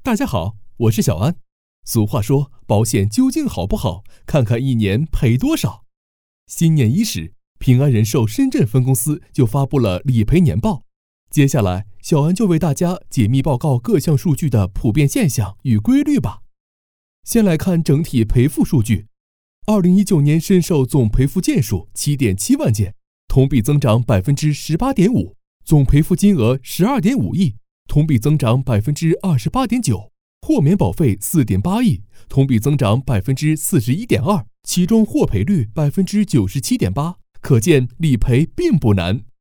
大家好，我是小安。俗话说，保险究竟好不好，看看一年赔多少。新年伊始，平安人寿深圳分公司就发布了理赔年报。接下来，小安就为大家解密报告各项数据的普遍现象与规律吧。先来看整体赔付数据。2019年深寿总赔付件数 7.7 万件，同比增长 18.5%， 总赔付金额 12.5 亿，同比增长 28.9%， 豁免保费 4.8 亿，同比增长 41.2%， 其中获赔率 97.8%， 可见理赔并不难。